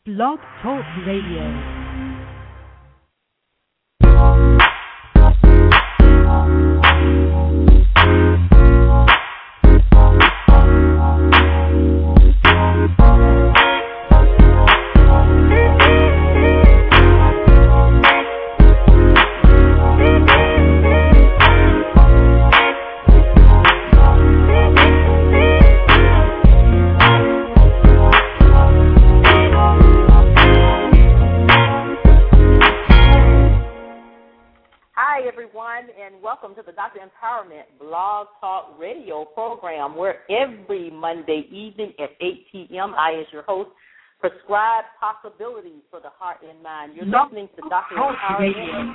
Blog Talk Radio. And welcome to the Dr. Empowerment Blog Talk Radio program, where every Monday evening at 8 p.m. I, as your host, prescribe possibilities for the heart and mind. You're listening to Dr. Empowerment,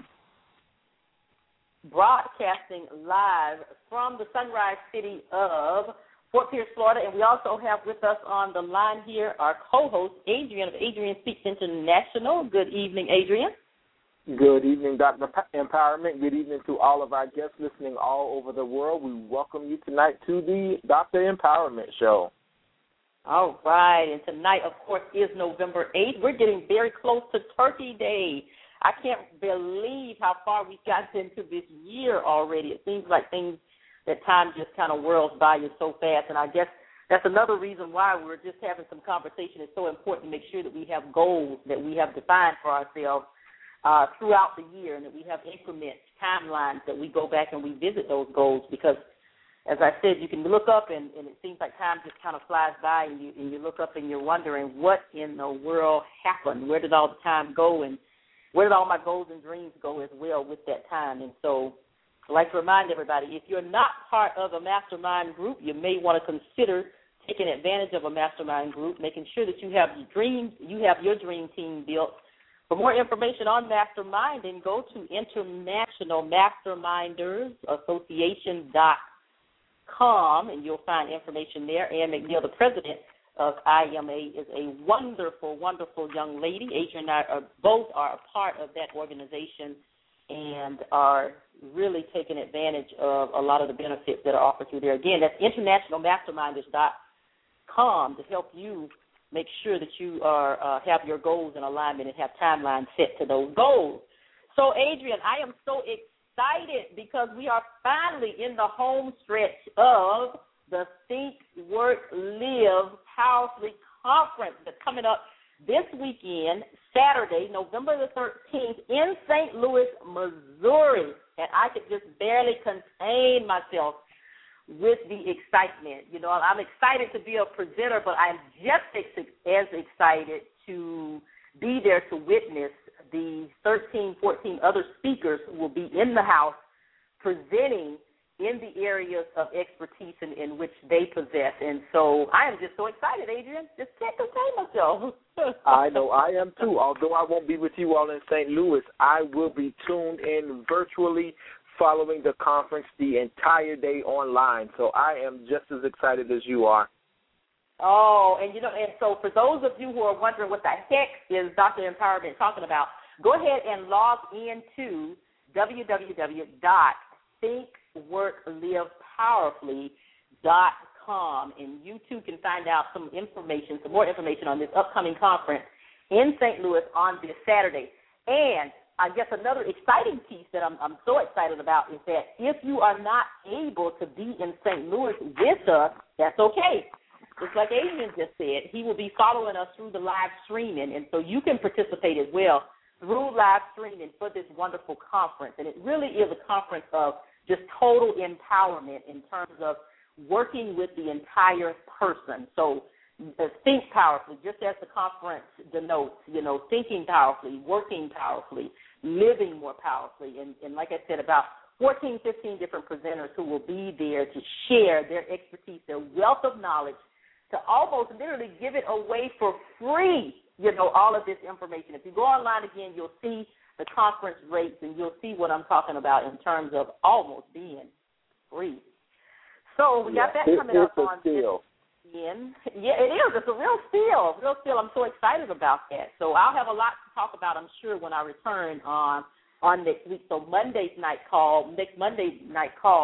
broadcasting live from the Sunrise City of Fort Pierce, Florida. And we also have with us on the line here our co-host, Adrian of Adrian Speaks International. Good evening, Adrian. Good evening, Dr. Empowerment. Good evening to all of our guests listening all over the world. We welcome you tonight to the Dr. Empowerment Show. All right, and tonight, of course, is November 8th. We're getting very close to Turkey Day. I can't believe how far we've gotten into this year already. It seems like that time just kind of whirls by you so fast, and I guess that's another reason why we're just having some conversation. It's so important to make sure that we have goals that we have defined for ourselves throughout the year, and that we have increments, timelines that we go back and we visit those goals, because, as I said, you can look up and it seems like time just kind of flies by, and you look up and you're wondering what in the world happened, where did all the time go, and where did all my goals and dreams go as well with that time. And so I'd like to remind everybody, if you're not part of a mastermind group, you may want to consider taking advantage of a mastermind group, making sure that you have your dreams, you have your dream team built. For more information on Masterminding, go to internationalmastermindersassociation.com, and you'll find information there. Ann McNeil, the president of IMA, is a wonderful, wonderful young lady. Adrian and I both are a part of that organization and are really taking advantage of a lot of the benefits that are offered through there. Again, that's internationalmasterminders.com to help you make sure that you are have your goals in alignment and have timelines set to those goals. So, Adrian, I am so excited because we are finally in the home stretch of the Think, Work, Live Powerfully Conference that's coming up this weekend, Saturday, November the 13th, in St. Louis, Missouri. And I could just barely contain myself with the excitement. You know, I'm excited to be a presenter, but I'm just as excited to be there to witness the 13, 14 other speakers who will be in the house presenting in the areas of expertise in which they possess. And so I am just so excited, Adrian. Just can't contain myself. I know I am too. Although I won't be with you all in St. Louis, I will be tuned in virtually following the conference the entire day online. So I am just as excited as you are. Oh, and so for those of you who are wondering what the heck is Dr. Empowerment talking about, go ahead and log into www.thinkworklivepowerfully.com, and you too can find out some more information on this upcoming conference in St. Louis on this Saturday. And I guess another exciting piece that I'm so excited about is that if you are not able to be in St. Louis with us, that's okay. Just like Adrian just said, he will be following us through the live streaming, and so you can participate as well through live streaming for this wonderful conference. And it really is a conference of just total empowerment in terms of working with the entire person. So think powerfully, just as the conference denotes, thinking powerfully, working powerfully, living more powerfully. And like I said, about 14, 15 different presenters who will be there to share their expertise, their wealth of knowledge, to almost literally give it away for free, all of this information. If you go online again, you'll see the conference rates, and you'll see what I'm talking about in terms of almost being free. So we got that coming up on this. Yeah, it is. It's a real steal. I'm so excited about that. So I'll have a lot to talk about, I'm sure, when I return on next week. So next Monday night call,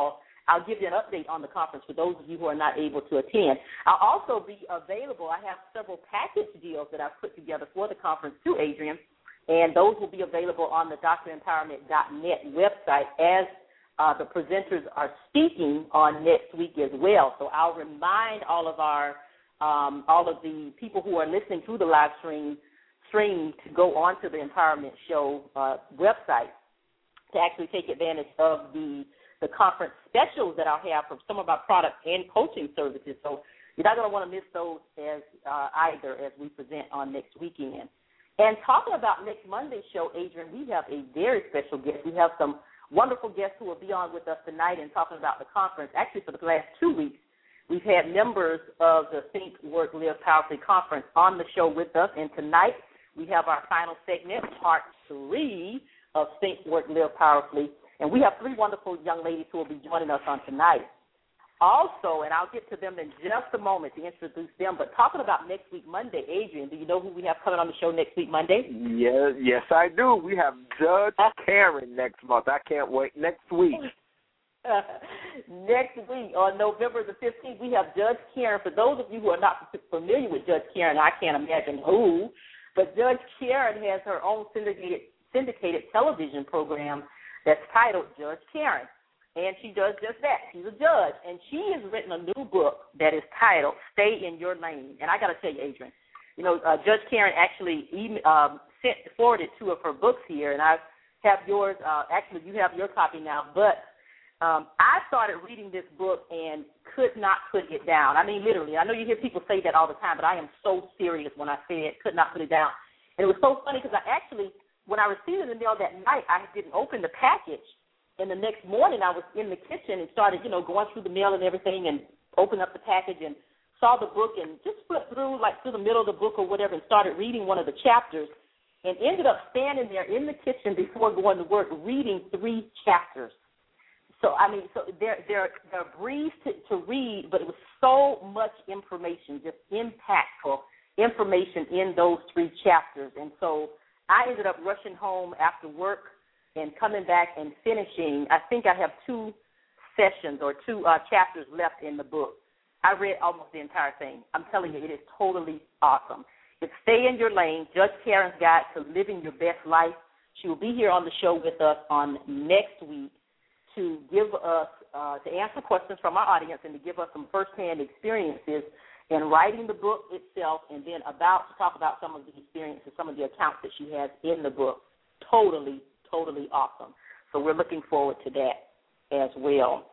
I'll give you an update on the conference for those of you who are not able to attend. I'll also be available. I have several package deals that I've put together for the conference too, Adrian, and those will be available on the drempowerment.net website as the presenters are speaking on next week as well. So I'll remind all of the people who are listening to the live stream to go onto the Empowerment Show website to actually take advantage of the conference specials that I'll have for some of our products and coaching services. So you're not going to want to miss those either as we present on next weekend. And talking about next Monday's show, Adrian, we have a very special guest. We have some wonderful guests who will be on with us tonight and talking about the conference. Actually, for the last 2 weeks, we've had members of the Think, Work, Live Powerfully conference on the show with us. And tonight we have our final segment, part 3 of Think, Work, Live Powerfully. And we have 3 wonderful young ladies who will be joining us on tonight. Also, and I'll get to them in just a moment to introduce them, but talking about next week, Monday, Adrian, do you know who we have coming on the show next week, Monday? Yes, I do. We have Judge Karen next month. I can't wait. Next week. Next week, on November the 15th, we have Judge Karen. For those of you who are not familiar with Judge Karen, I can't imagine who, but Judge Karen has her own syndicated television program that's titled Judge Karen. And she does just that. She's a judge. And she has written a new book that is titled Stay in Your Lane. And I got to tell you, Adrian, Judge Karen actually forwarded 2 of her books here, and I have yours. Actually, you have your copy now. But I started reading this book and could not put it down. I mean, literally. I know you hear people say that all the time, but I am so serious when I say it, could not put it down. And it was so funny because when I received it in the mail that night, I didn't open the package. And the next morning I was in the kitchen and started, going through the mail and everything and opened up the package and saw the book and just flipped through the middle of the book or whatever and started reading one of the chapters and ended up standing there in the kitchen before going to work reading 3 chapters. So, they're breeze to read, but it was so much information, just impactful information in those 3 chapters. And so I ended up rushing home after work and coming back and finishing. I think I have 2 sessions or 2 chapters left in the book. I read almost the entire thing. I'm telling you, it is totally awesome. It's Stay in Your Lane, Judge Karen's Guide to Living Your Best Life. She will be here on the show with us on next week to give us, to answer questions from our audience and to give us some firsthand experiences in writing the book itself and then to talk about some of the experiences, some of the accounts that she has in the book. Totally awesome. So we're looking forward to that as well.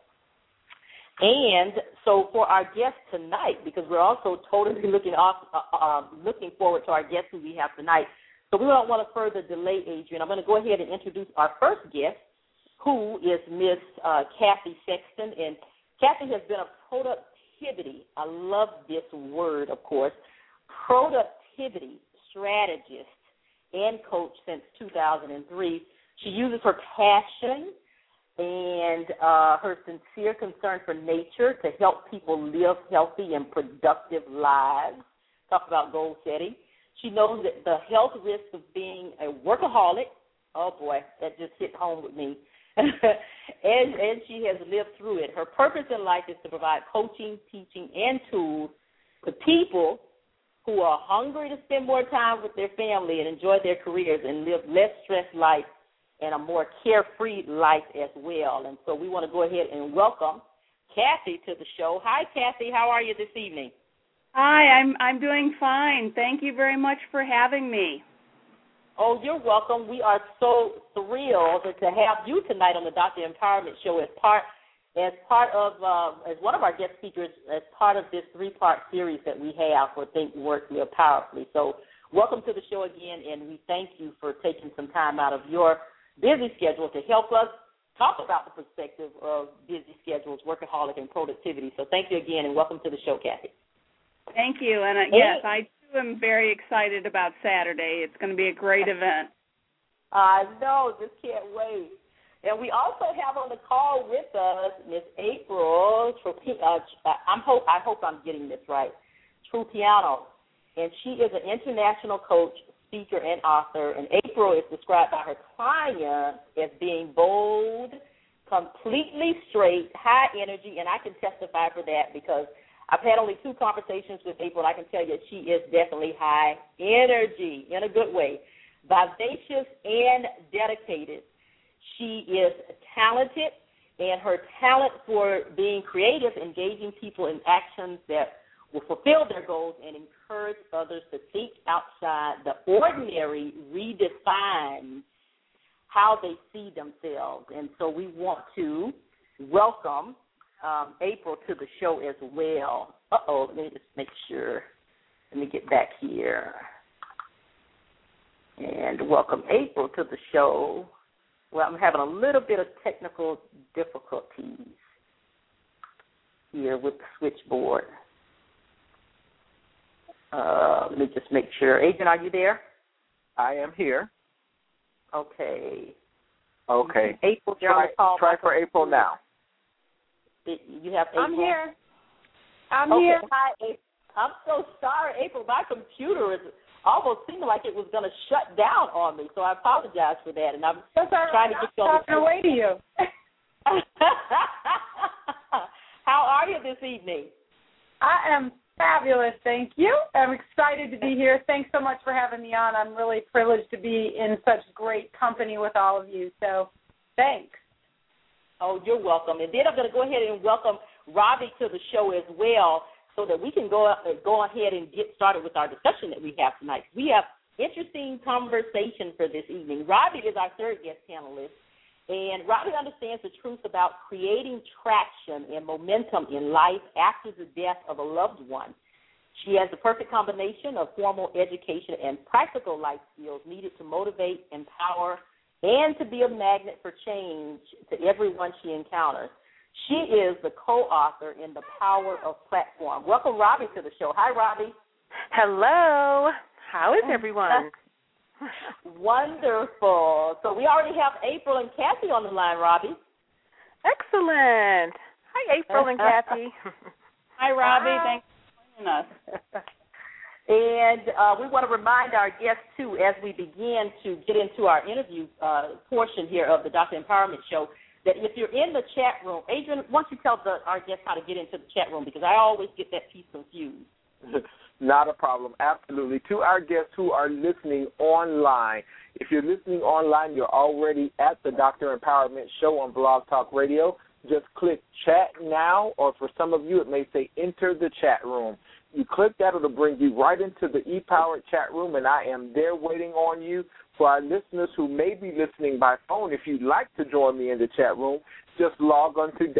And so for our guest tonight, because we're also totally looking forward to our guest who we have tonight, so we don't want to further delay, Adrian. I'm going to go ahead and introduce our first guest, who is Miss Kathy Sexton. And Kathy has been a productivity, I love this word, of course, productivity strategist and coach since 2003. She uses her passion and her sincere concern for nature to help people live healthy and productive lives. Talk about goal setting. She knows that the health risks of being a workaholic, oh boy, that just hit home with me, and she has lived through it. Her purpose in life is to provide coaching, teaching, and tools to people who are hungry to spend more time with their family and enjoy their careers and live less stressed life and a more carefree life as well. And so we want to go ahead and welcome Kathy to the show. Hi, Kathy. How are you this evening? Hi, I'm doing fine. Thank you very much for having me. Oh, you're welcome. We are so thrilled to have you tonight on the Dr. Empowerment Show as one of our guest speakers, as part of this 3-part series that we have for Think, Work, Live Powerfully. So welcome to the show again, and we thank you for taking some time out of your busy schedule to help us talk about the perspective of busy schedules, workaholic, and productivity. So thank you again, and welcome to the show, Kathy. Thank you. And yes, I too am very excited about Saturday. It's going to be a great event. I know, just can't wait. And we also have on the call with us Miss April I hope I'm getting this right, Trupiano. And she is an international coach, speaker, and author. And April is described by her clients as being bold, completely straight, high energy, and I can testify for that because I've had only 2 conversations with April, and I can tell you she is definitely high energy in a good way, vivacious and dedicated. She is talented, and her talent for being creative, engaging people in actions that will fulfill their goals and encourage others to think outside the ordinary redefines how they see themselves. And so we want to welcome April to the show as well. Let me just make sure. Let me get back here. And welcome April to the show. Well, I'm having a little bit of technical difficulties here with the switchboard. Let me just make sure. Adrian, are you there? I am here. Okay. Okay. April, you're on the call. Try for April now. You have April? I'm here. I'm okay. here. Hi, April. I'm so sorry, April. My computer is almost seeming like it was going to shut down on me, so I apologize for that. And I'm trying to get you on the away to you. How are you this evening? I am fabulous, thank you. I'm excited to be here. Thanks so much for having me on. I'm really privileged to be in such great company with all of you, so thanks. Oh, you're welcome. And then I'm going to go ahead and welcome Robbie to the show as well so that we can go ahead and get started with our discussion that we have tonight. We have interesting conversation for this evening. Robbie is our third guest panelist, and Robbie understands the truth about creating traction and momentum in life after the death of a loved one. She has the perfect combination of formal education and practical life skills needed to motivate, empower, and to be a magnet for change to everyone she encounters. She is the co-author in The Power of Platform. Welcome, Robbie, to the show. Hi, Robbie. Hello. How is everyone? Wonderful. So we already have April and Kathy on the line, Robbie. Excellent. Hi, April and Kathy. Hi, Robbie. Thanks for joining us. And we want to remind our guests, too, as we begin to get into our interview portion here of the Dr. Empowerment Show, that if you're in the chat room, Adrian, why don't you tell our guests how to get into the chat room, because I always get that piece confused. Not a problem. Absolutely. To our guests who are listening online, if you're listening online, you're already at the Dr. Empowerment Show on Blog Talk Radio. Just click chat now, or for some of you, it may say enter the chat room. You click that, it'll bring you right into the ePowered chat room, and I am there waiting on you. For our listeners who may be listening by phone, if you'd like to join me in the chat room, just log on to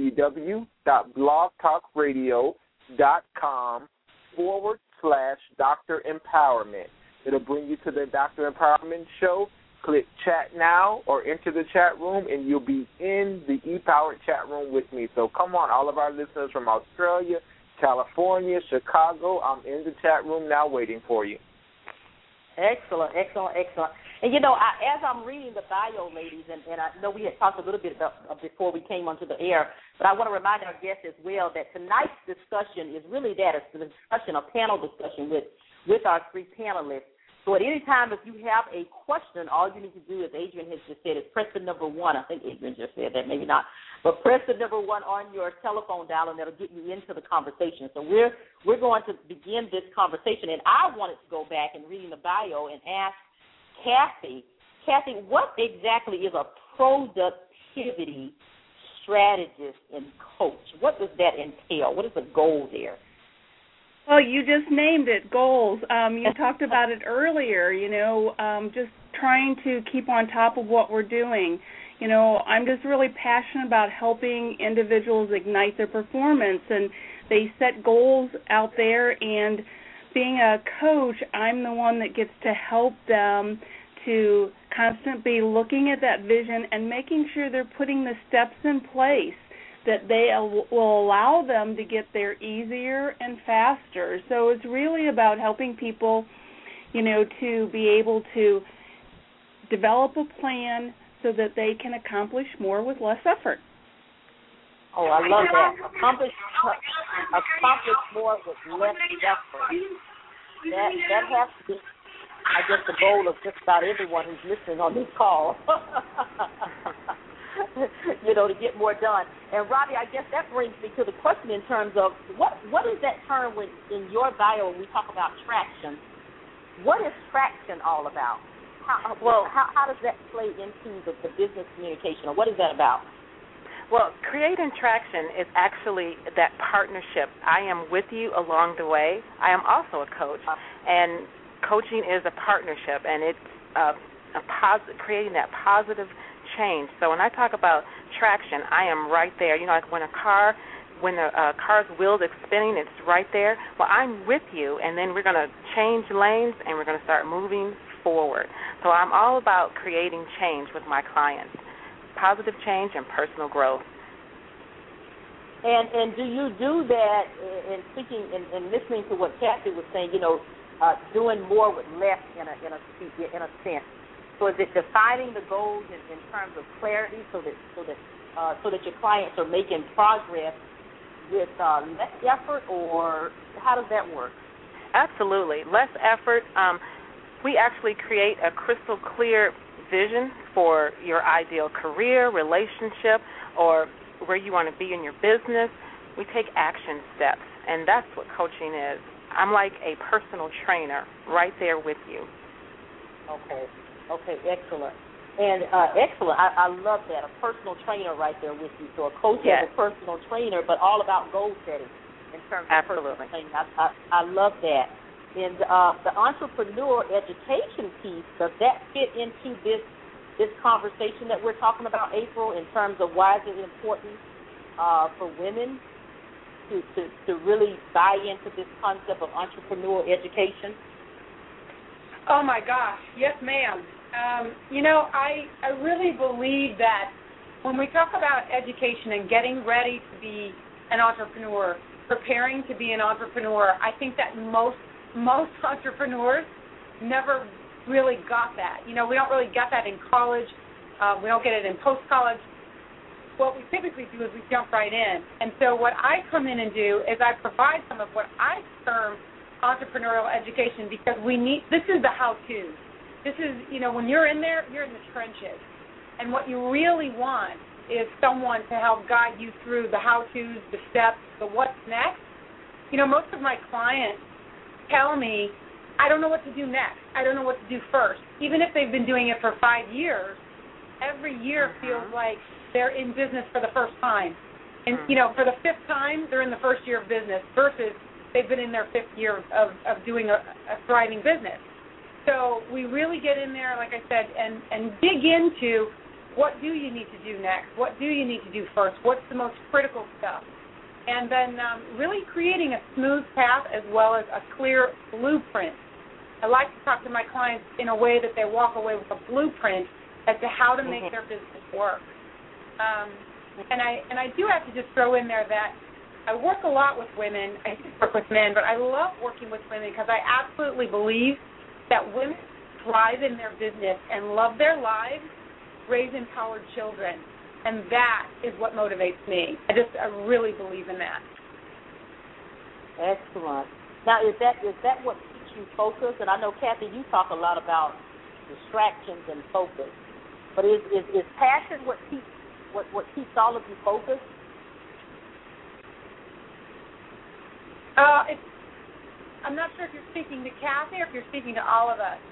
www.blogtalkradio.com/Dr. Empowerment. It'll bring you to the Dr. Empowerment Show. Click chat now or enter the chat room, and you'll be in the ePowered chat room with me. So come on, all of our listeners from Australia, California, Chicago, I'm in the chat room now waiting for you. Excellent, excellent, excellent. And, you know, as I'm reading the bio, ladies, and I know we had talked a little bit about before we came onto the air, but I want to remind our guests as well that tonight's discussion is really that. It's a discussion, a panel discussion with our 3 panelists. So at any time, if you have a question, all you need to do, as Adrian has just said, is press the number 1. I think Adrian just said that, maybe not. But press the number 1 on your telephone dial, and that'll get you into the conversation. So we're going to begin this conversation, and I wanted to go back and reading the bio and ask Kathy, what exactly is a productivity strategist and coach? What does that entail? What is the goal there? Well, you just named it, goals. You talked about it earlier, just trying to keep on top of what we're doing. I'm just really passionate about helping individuals ignite their performance, and they set goals out there, and being a coach, I'm the one that gets to help them to constantly looking at that vision and making sure they're putting the steps in place that they will allow them to get there easier and faster. So it's really about helping people, to be able to develop a plan so that they can accomplish more with less effort. Oh, I love that. Accomplish more with less effort. That has to be, I guess, the goal of just about everyone who's listening on this call. to get more done. And Robbie, I guess that brings me to the question in terms of what is that term in your bio when we talk about traction? What is traction all about? How does that play into the business communication, or what is that about? Well, creating traction is actually that partnership. I am with you along the way. I am also a coach, and coaching is a partnership, and it's creating that positive change. So when I talk about traction, I am right there. Like when the car's wheels are spinning, it's right there. Well, I'm with you, and then we're going to change lanes, and we're going to start moving forward. So I'm all about creating change with my clients, positive change and personal growth. And do you do that in speaking and listening to what Kathy was saying? Doing more with less in a sense. So is it defining the goals in terms of clarity, so that your clients are making progress with less effort, or how does that work? Absolutely, less effort. We actually create a crystal clear vision for your ideal career, relationship, or where you want to be in your business. We take action steps, and that's what coaching is. I'm like a personal trainer right there with you. Okay, excellent. And excellent. I love that, a personal trainer right there with you. So a coach is a personal trainer, but all about goal setting in terms of personal training. I love that. And the entrepreneur education piece, does that fit into this conversation that we're talking about, April, in terms of why is it important for women to really buy into this concept of entrepreneur education? Oh, my gosh. Yes, ma'am. I really believe that when we talk about education and getting ready to be an entrepreneur, preparing to be an entrepreneur, I think that most entrepreneurs never really got that. We don't really get that in college. We don't get it in post-college. What we typically do is we jump right in. And so what I come in and do is I provide some of what I term entrepreneurial education, because this is the how-to. This is, when you're in there, you're in the trenches. And what you really want is someone to help guide you through the how-tos, the steps, the what's next. Most of my clients tell me, I don't know what to do next. I don't know what to do first. Even if they've been doing it for 5 years, every year feels like they're in business for the first time. And, for the fifth time, they're in the first year of business versus they've been in their fifth year of doing a thriving business. So we really get in there, like I said, and dig into what do you need to do next? What do you need to do first? What's the most critical stuff? And then really creating a smooth path as well as a clear blueprint. I like to talk to my clients in a way that they walk away with a blueprint as to how to make their business work. And I do have to just throw in there that I work a lot with women. I work with men, but I love working with women because I absolutely believe that women thrive in their business and love their lives, raise empowered children. And that is what motivates me. I really believe in that. Excellent. Now, is that what keeps you focused? And I know, Kathy, you talk a lot about distractions and focus. But is passion what keeps all of you focused? I'm not sure if you're speaking to Kathy or if you're speaking to all of us.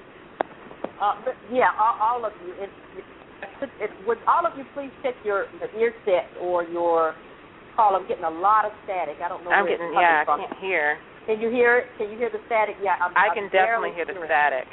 All of you. Would all of you please check your ear set or your call? I'm getting a lot of static. I don't know. I'm getting. I can't hear. Can you hear it? Can you hear the static? Yeah, I can definitely hear the static.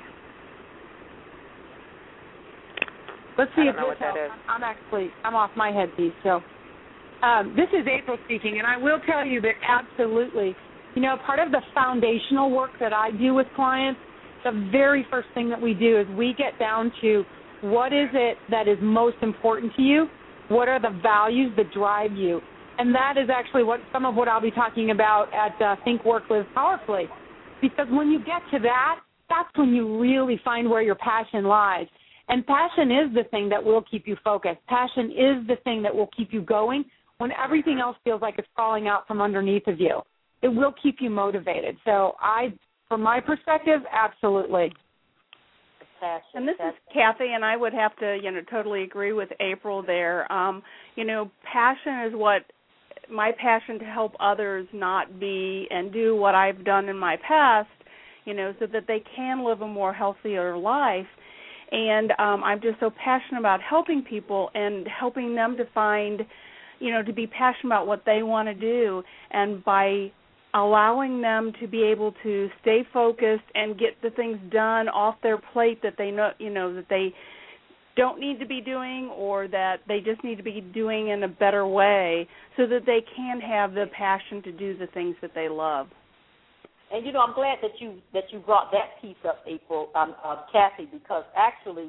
Let's see if this helps. I'm off my headpiece. So this is April speaking, and I will tell you that absolutely, part of the foundational work that I do with clients, the very first thing that we do is we get down to what is it that is most important to you, what are the values that drive you, and that is actually some of what I'll be talking about at Think, Work, Live Powerfully, because when you get to that, that's when you really find where your passion lies. And passion is the thing that will keep you focused. Passion is the thing that will keep you going when everything else feels like it's falling out from underneath of you. It will keep you motivated. So from my perspective, absolutely. Passion. And this is Kathy, and I would have to, totally agree with April there. Passion is what my passion to help others not be and do what I've done in my past, so that they can live a more healthier life. And I'm just so passionate about helping people and helping them to find, to be passionate about what they want to do, and by allowing them to be able to stay focused and get the things done off their plate that they know, that they don't need to be doing, or that they just need to be doing in a better way, so that they can have the passion to do the things that they love. And I'm glad that you brought that piece up, April, Kathy, because actually,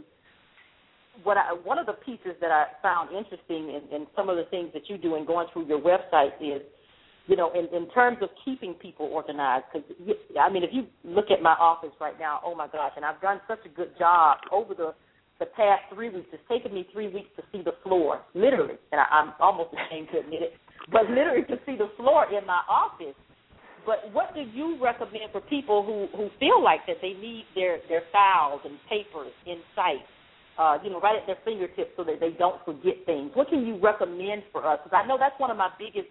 one of the pieces that I found interesting in some of the things that you do in going through your website is, in terms of keeping people organized. Because if you look at my office right now, oh my gosh, and I've done such a good job over the past 3 weeks. It's taken me 3 weeks to see the floor, literally, and I'm almost ashamed to admit it, but literally to see the floor in my office. But what do you recommend for people who feel like that they need their files and papers in sight, right at their fingertips, so that they don't forget things? What can you recommend for us? Because I know that's one of my biggest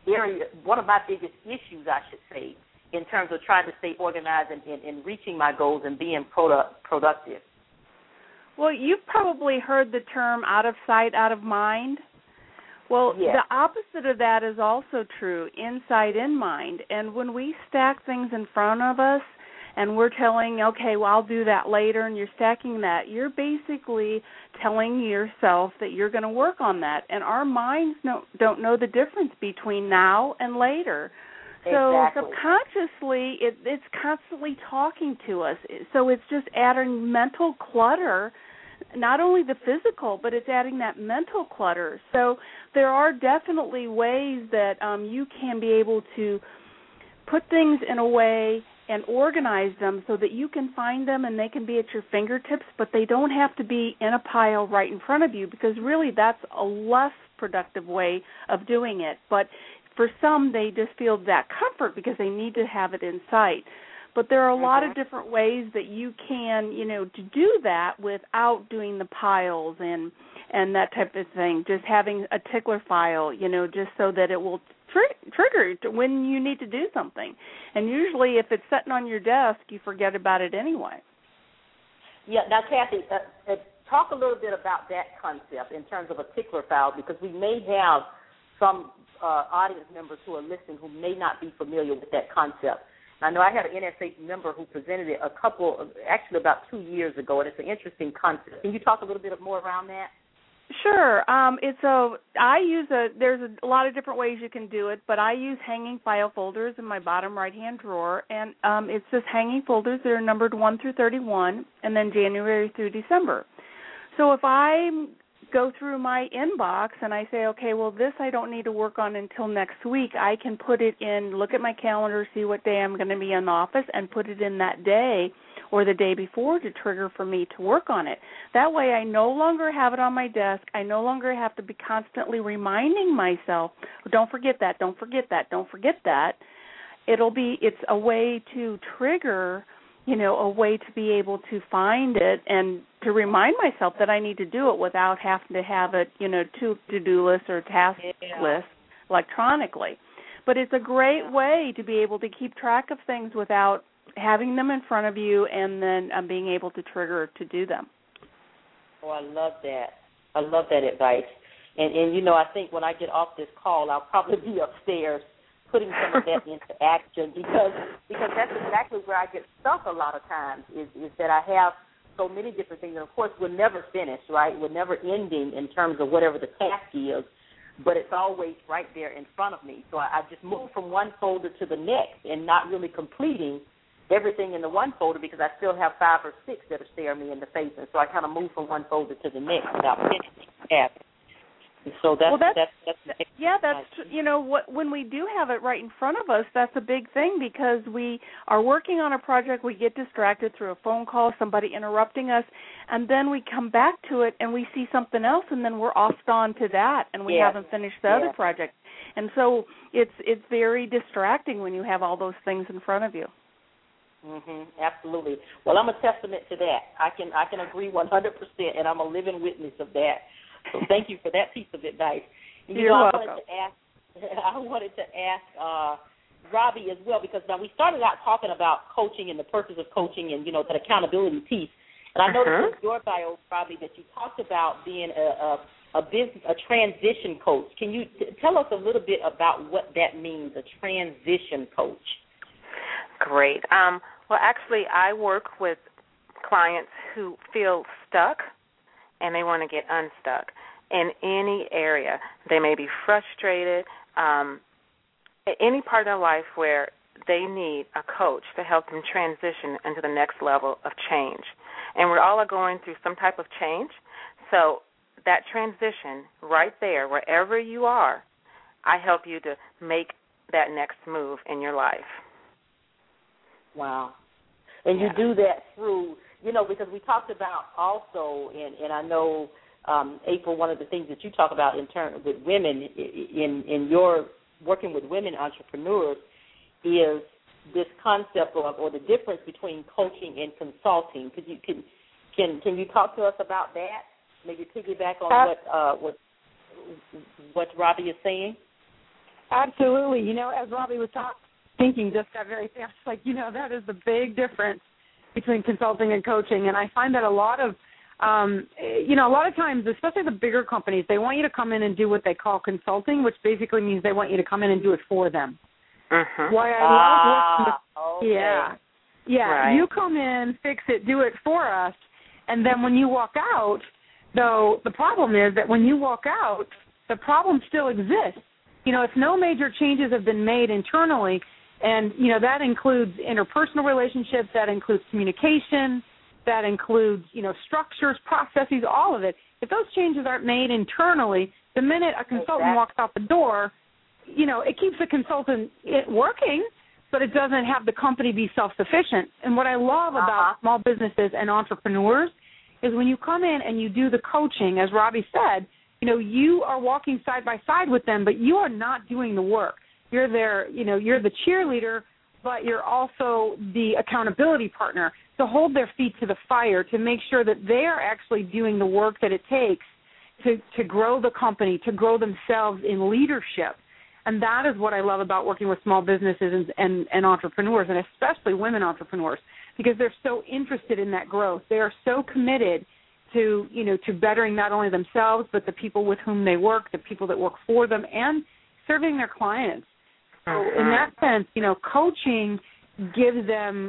issues, I should say, in terms of trying to stay organized and reaching my goals and being productive. Well, you've probably heard the term out of sight, out of mind. Well, yes. The opposite of that is also true, inside, in mind. And when we stack things in front of us and we're telling, okay, well, I'll do that later, and you're stacking that, you're basically telling yourself that you're going to work on that. And our minds don't know the difference between now and later. So exactly. Subconsciously, it's constantly talking to us. So it's just adding mental clutter, not only the physical, but it's adding that mental clutter. So there are definitely ways that you can be able to put things in a way and organize them so that you can find them and they can be at your fingertips, but they don't have to be in a pile right in front of you, because really that's a less productive way of doing it. But for some, they just feel that comfort because they need to have it in sight. But there are a lot of different ways that you can, to do that without doing the piles and that type of thing. Just having a tickler file, just so that it will trigger when you need to do something. And usually if it's sitting on your desk, you forget about it anyway. Yeah. Now, Kathy, talk a little bit about that concept in terms of a tickler file, because we may have some audience members who are listening who may not be familiar with that concept. I know I had an NSA member who presented it about 2 years ago, and it's an interesting concept. Can you talk a little bit more around that? Sure. There's a lot of different ways you can do it, but I use hanging file folders in my bottom right-hand drawer, and it's just hanging folders that are numbered 1 through 31, and then January through December. So if I go through my inbox and I say, okay, well, this I don't need to work on until next week, I can put it in, look at my calendar, see what day I'm going to be in the office, and put it in that day or the day before to trigger for me to work on it. That way I no longer have it on my desk. I no longer have to be constantly reminding myself, don't forget that, don't forget that, don't forget that. It's a way to trigger, a way to be able to find it and to remind myself that I need to do it without having to have it, to-do list or task list electronically. But it's a great way to be able to keep track of things without having them in front of you and then being able to trigger to do them. Oh, I love that. I love that advice. And I think when I get off this call, I'll probably be upstairs putting some of that into action, because that's exactly where I get stuck a lot of times is that I have so many different things. And, of course, we're never finished, right? We're never ending in terms of whatever the task is, but it's always right there in front of me. So I just move from one folder to the next and not really completing everything in the one folder, because I still have 5 or 6 that are staring me in the face. And so I kind of move from one folder to the next without finishing the task. So when we do have it right in front of us, that's a big thing, because we are working on a project, we get distracted through a phone call, somebody interrupting us, and then we come back to it and we see something else, and then we're off on to that, and we haven't finished the other project. And so it's very distracting when you have all those things in front of you. Absolutely. Well, I'm a testament to that. I can agree 100%, and I'm a living witness of that. So thank you for that piece of advice. And, You're welcome. I wanted to ask Robbie as well, because now we started out talking about coaching and the purpose of coaching and, that accountability piece. And I noticed in your bio, Robbie, that you talked about being a transition coach. Can you tell us a little bit about what that means, a transition coach? Great. Well, actually, I work with clients who feel stuck and they want to get unstuck in any area. They may be frustrated, any part of their life where they need a coach to help them transition into the next level of change. And we're all going through some type of change. So that transition right there, wherever you are, I help you to make that next move in your life. Wow. And you do that through, because we talked about also, and I know, April, one of the things that you talk about in turn with women in your working with women entrepreneurs is this concept or the difference between coaching and consulting. Can you talk to us about that? Maybe piggyback on what Robbie is saying? Absolutely. As Robbie was thinking just got very fast, that is the big difference between consulting and coaching. And I find that a lot of times, especially the bigger companies, they want you to come in and do what they call consulting, which basically means they want you to come in and do it for them. Why I love working with, right. You come in, fix it, do it for us, and then when you walk out, though, the problem is that when you walk out, the problem still exists. If no major changes have been made internally, and, that includes interpersonal relationships, that includes communication, that includes, structures, processes, all of it. If those changes aren't made internally, the minute a consultant walks out the door, it keeps the consultant working, but it doesn't have the company be self-sufficient. And what I love about small businesses and entrepreneurs is when you come in and you do the coaching, as Robbie said, you are walking side by side with them, but you are not doing the work. You're there, you're the cheerleader, but you're also the accountability partner to hold their feet to the fire, to make sure that they are actually doing the work that it takes to grow the company, to grow themselves in leadership. And that is what I love about working with small businesses and entrepreneurs, and especially women entrepreneurs, because they're so interested in that growth. They are so committed to bettering not only themselves, but the people with whom they work, the people that work for them, and serving their clients. So in that sense, coaching gives them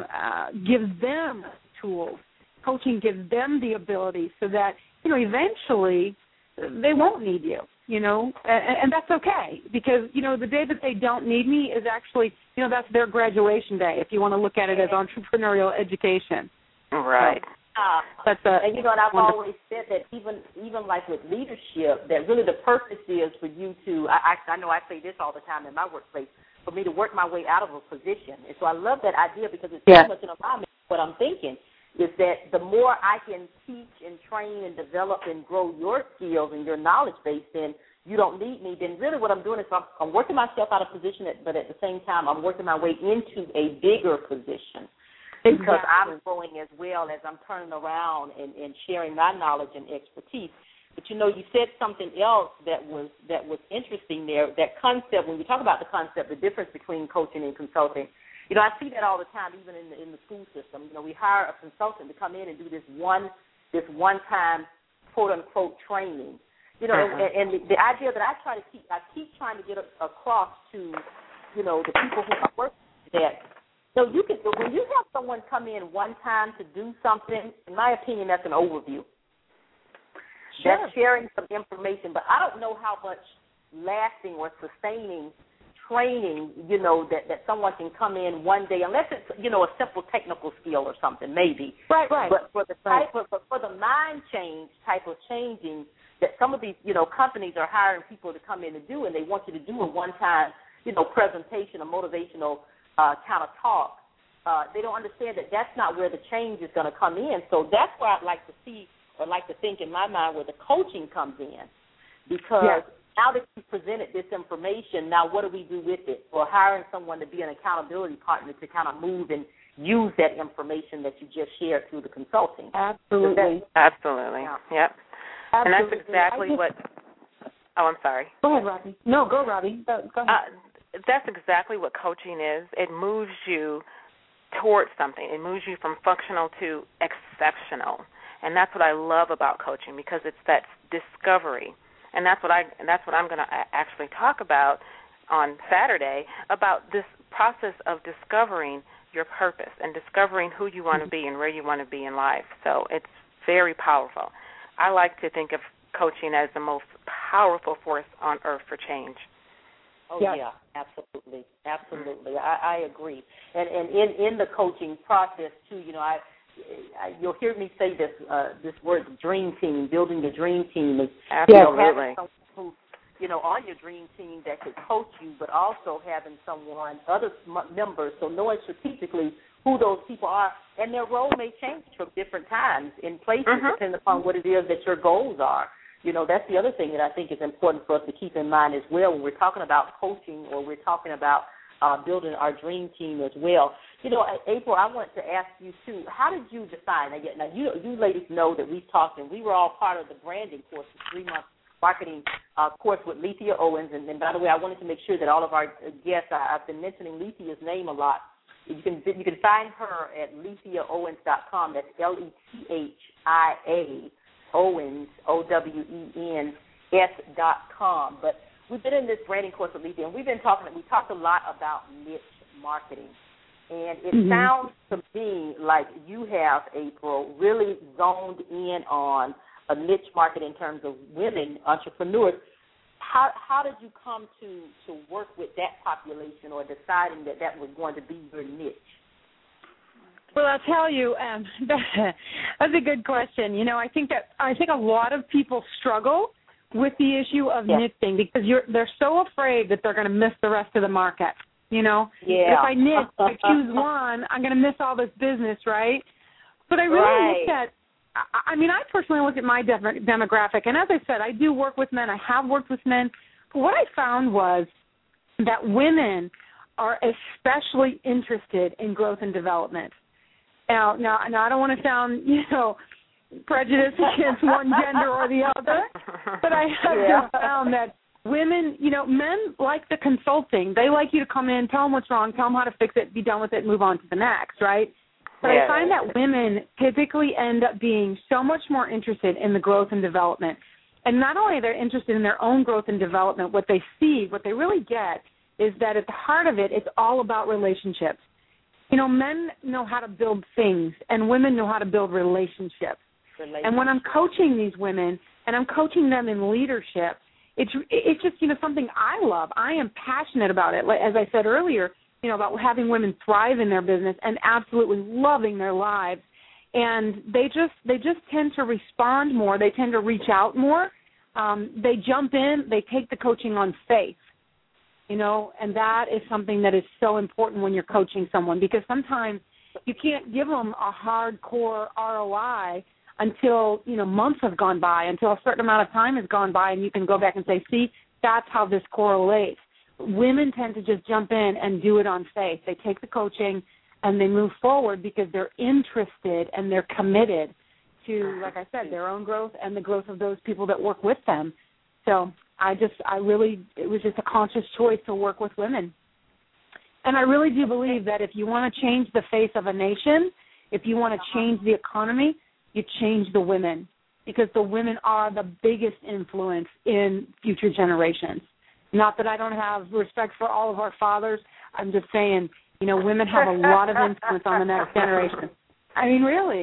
tools. Coaching gives them the ability so that, eventually they won't need you, and that's okay, because, the day that they don't need me is actually, that's their graduation day, if you want to look at it as entrepreneurial education. Right. And I've always said that even like with leadership, that really the purpose is for you to, I know I say this all the time in my workplace, for me to work my way out of a position. And so I love that idea because it's so much in alignment with what I'm thinking, is that the more I can teach and train and develop and grow your skills and your knowledge base, then you don't need me. Then really what I'm doing is I'm working myself out of position, but at the same time I'm working my way into a bigger position. Because I'm growing as well as I'm turning around and sharing my knowledge and expertise. But, you said something else that was interesting there, that concept, when you talk about the concept, the difference between coaching and consulting. I see that all the time, even in the school system. We hire a consultant to come in and do this one-time, quote-unquote, training. And the idea that I keep trying to get across to, the people who I work with, that so when you have someone come in one time to do something, in my opinion, that's an overview. Sure. That's sharing some information, but I don't know how much lasting or sustaining training, that someone can come in one day, unless it's, a simple technical skill or something, maybe. Right. But for the for the mind change type of changing that some of these, companies are hiring people to come in to do, and they want you to do a one-time, presentation, a motivational kind of talk. They don't understand that that's not where the change is going to come in. So that's where I'd like to see or like to think in my mind where the coaching comes in. Because now that you've presented this information, now what do we do with it? Or hiring someone to be an accountability partner to kind of move and use that information that you just shared through the consulting. Absolutely. Absolutely. Yeah. Yep. Absolutely. And that's exactly what. Oh, I'm sorry. Go ahead, Robbie. No, go, Robbie. Go ahead. That's exactly what coaching is. It moves you towards something. It moves you from functional to exceptional. And that's what I love about coaching, because it's that discovery. And that's what I'm going to actually talk about on Saturday, about this process of discovering your purpose and discovering who you want to be and where you want to be in life. So it's very powerful. I like to think of coaching as the most powerful force on earth for change. Oh, yeah, absolutely. I agree. And in the coaching process, too, you'll hear me say this word, dream team, building the dream team. Is, absolutely. Having someone who, on your dream team that could coach you, but also having other members, so knowing strategically who those people are, and their role may change from different times in places, depending upon what it is that your goals are. That's the other thing that I think is important for us to keep in mind as well when we're talking about coaching, or we're talking about building our dream team as well. April, I want to ask you, too, how did you decide? Now you ladies know that we've talked, and we were all part of the branding course, the 3-month marketing course with Lethea Owens. And by the way, I wanted to make sure that all of our guests, I've been mentioning Lethea's name a lot. You can find her at LetheaOwens.com. That's LETHIA Owens, OWENS.com. But we've been in this branding course with Lethea, and we talked a lot about niche marketing. And it sounds to me like you have, April, really zoned in on a niche market in terms of women entrepreneurs. How did you come to work with that population, or deciding that was going to be your niche? Well, I'll tell you, that's a good question. I think a lot of people struggle with the issue of niching, because they're so afraid that they're going to miss the rest of the market. If I niche, if I choose one, I'm going to miss all this business, right? But I really looked at, I personally look at my demographic, and as I said, I do work with men. I have worked with men. But what I found was that women are especially interested in growth and development. Now, I don't want to sound, prejudiced against one gender or the other, but I have found that women, men like the consulting. They like you to come in, tell them what's wrong, tell them how to fix it, be done with it, move on to the next, right? But I find that women typically end up being so much more interested in the growth and development. And not only are they interested in their own growth and development, what they really get is that at the heart of it, it's all about relationships. Men know how to build things, and women know how to build relationships. And when I'm coaching these women, and I'm coaching them in leadership, it's just, something I love. I am passionate about it. As I said earlier, about having women thrive in their business and absolutely loving their lives. And they just tend to respond more. They tend to reach out more. They jump in. They take the coaching on faith. And that is something that is so important when you're coaching someone, because sometimes you can't give them a hardcore ROI until, months have gone by, until a certain amount of time has gone by, and you can go back and say, see, that's how this correlates. Women tend to just jump in and do it on faith. They take the coaching and they move forward because they're interested and they're committed to, like I said, their own growth and the growth of those people that work with them. So it was just a conscious choice to work with women. And I really do believe that if you want to change the face of a nation, if you want to change the economy, you change the women, because the women are the biggest influence in future generations. Not that I don't have respect for all of our fathers. I'm just saying, women have a lot of influence on the next generation. Really,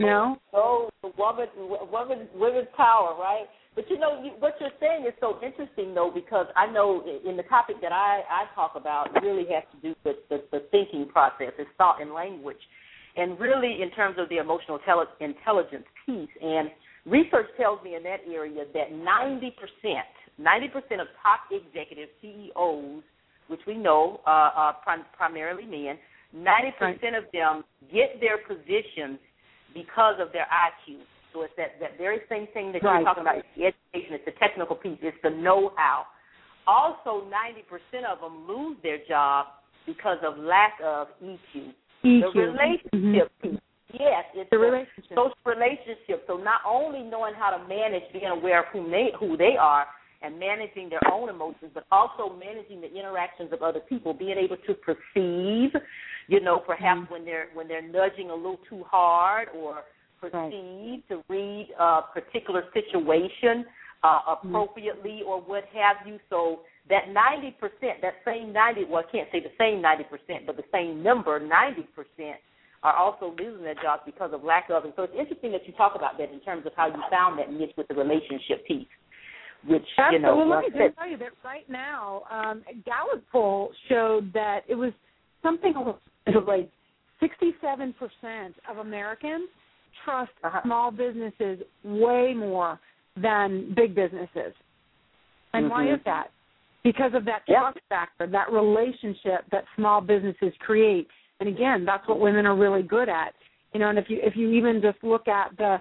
women's power, right? But, what you're saying is so interesting, though, because I know in the topic that I talk about, it really has to do with the thinking process, it's thought and language, and really in terms of the emotional intelligence piece. And research tells me in that area that 90% of top executive CEOs, which we know are primarily men, 90% of them get their positions because of their IQ. So it's that very same thing that you're talking about. It's the education, it's the technical piece, it's the know-how. Also, 90% of them lose their job because of lack of EQ, EQ. The relationship piece. Yes, it's the relationship. Social relationship. So not only knowing how to manage, being aware of who they are, and managing their own emotions, but also managing the interactions of other people, being able to perceive, perhaps when they're nudging a little too hard, or perceive to read a particular situation appropriately, or what have you. So that 90%, that same 90, well, I can't say the same 90%, but the same number, 90%, are also losing their jobs because of lack of. And so it's interesting that you talk about that in terms of how you found that niche with the relationship piece. Which, well, let me just tell you that right now, Gallup poll showed that it was something like 67% of Americans trust small businesses way more than big businesses. And why is that? Because of that trust factor, that relationship that small businesses create. And again, that's what women are really good at. And if you even just look at the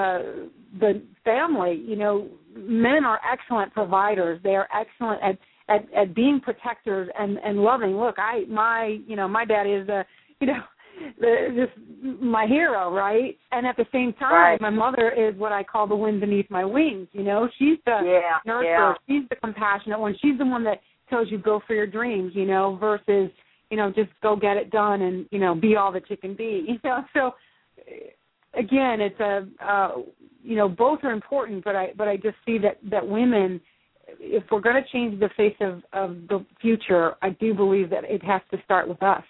family, men are excellent providers. They are excellent at being protectors and loving. Look, my dad is just my hero, right? And at the same time, my mother is what I call the wind beneath my wings. She's the nurturer. She's the compassionate one. She's the one that tells you go for your dreams, versus just go get it done and be all that you can be. So. Again, it's both are important, but I just see that women, if we're going to change the face of the future, I do believe that it has to start with us.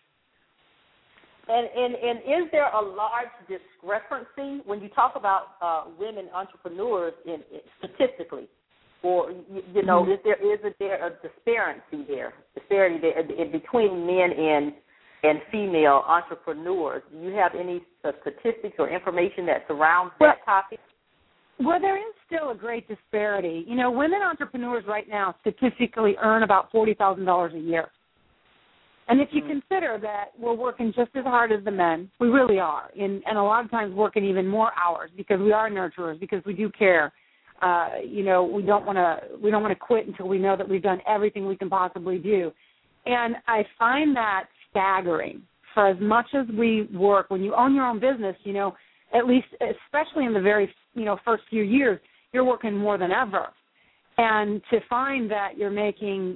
And is there a large discrepancy when you talk about women entrepreneurs statistically, or is there a disparity there between men and female entrepreneurs? Do you have any statistics or information that surrounds that topic? Well, there is still a great disparity. Women entrepreneurs right now statistically earn about $40,000 a year. And if you consider that we're working just as hard as the men, we really are, and a lot of times working even more hours because we are nurturers, because we do care. We don't want to quit until we know that we've done everything we can possibly do. And I find that staggering. For as much as we work, when you own your own business, at least, especially in the very, first few years, you're working more than ever. And to find that you're making,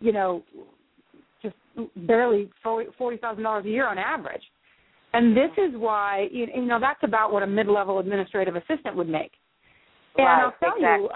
just barely $40,000 a year on average. And this is why, that's about what a mid-level administrative assistant would make. And I'll tell you,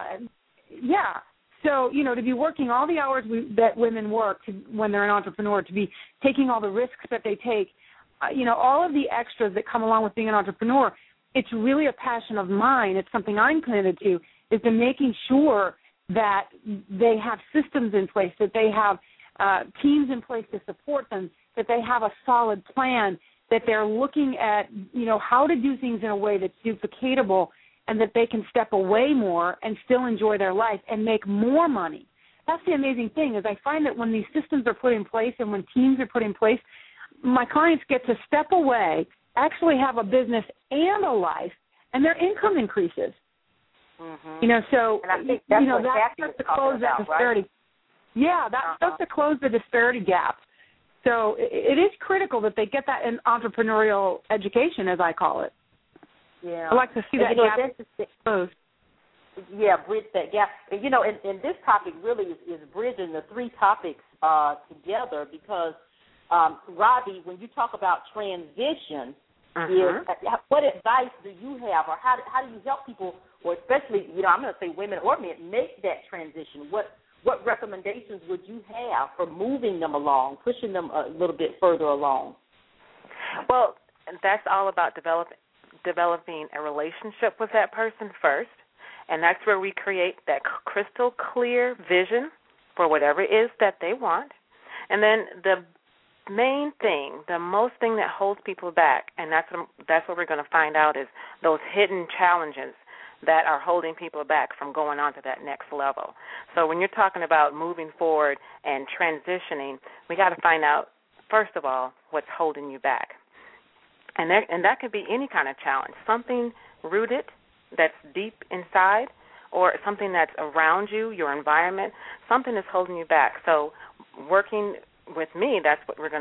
So, to be working all the hours that women work when they're an entrepreneur, to be taking all the risks that they take, all of the extras that come along with being an entrepreneur, it's really a passion of mine. It's something I'm committed to, is to making sure that they have systems in place, that they have teams in place to support them, that they have a solid plan, that they're looking at, how to do things in a way that's duplicatable, and that they can step away more and still enjoy their life and make more money. That's the amazing thing, is I find that when these systems are put in place and when teams are put in place, my clients get to step away, actually have a business and a life, and their income increases. So, and I think that's that starts to close that disparity. Right? Yeah, that starts to close the disparity gap. So it is critical that they get that in entrepreneurial education, as I call it. Yeah. I like to see that gap closed. Yeah, bridge that gap. And, and this topic really is bridging the three topics together because, Robbie, when you talk about transition, what advice do you have, or how do you help people, or especially, I'm going to say women or men, make that transition? What recommendations would you have for moving them along, pushing them a little bit further along? Well, that's all about developing a relationship with that person first, and that's where we create that crystal clear vision for whatever it is that they want. And then the main thing, the most thing that holds people back, and that's what we're going to find out, is those hidden challenges that are holding people back from going on to that next level. So when you're talking about moving forward and transitioning, we got to find out, first of all, what's holding you back. And that could be any kind of challenge, something rooted that's deep inside, or something that's around you, your environment, something that's holding you back. So working with me, that's what we're going to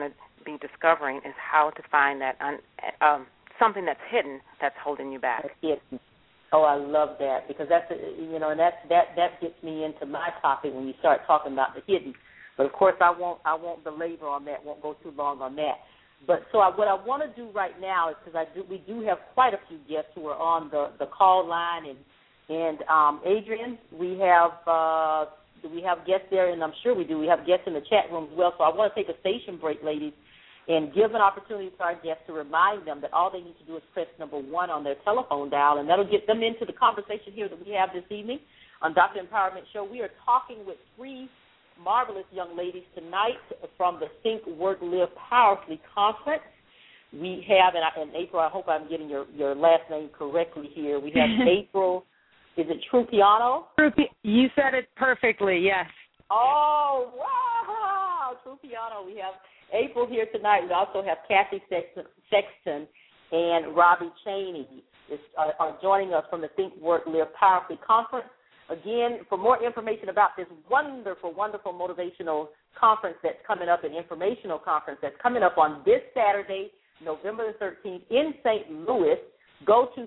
be discovering is how to find that something that's hidden that's holding you back. Oh, I love that, because that's and that gets me into my topic when you start talking about the hidden. But of course, I won't belabor on that. Won't go too long on that. But so what I want to do right now is, because we do have quite a few guests who are on the call line, and Adrian, do we have guests there? And I'm sure we do. We have guests in the chat room as well. So I want to take a station break, ladies, and give an opportunity to our guests to remind them that all they need to do is press number 1 on their telephone dial, and that'll get them into the conversation here that we have this evening on Dr. Empowerment Show. We are talking with 3 marvelous young ladies tonight from the Think, Work, Live Powerfully conference. We have, and April, I hope I'm getting your last name correctly here. We have April, is it Trupiano? You said it perfectly, yes. Oh, wow, Trupiano. We have April here tonight. We also have Kathy Sexton and Robbie Cheney are joining us from the Think, Work, Live Powerfully conference. Again, for more information about this wonderful, wonderful motivational conference that's coming up, an informational conference that's coming up on this Saturday, November the 13th in St. Louis, go to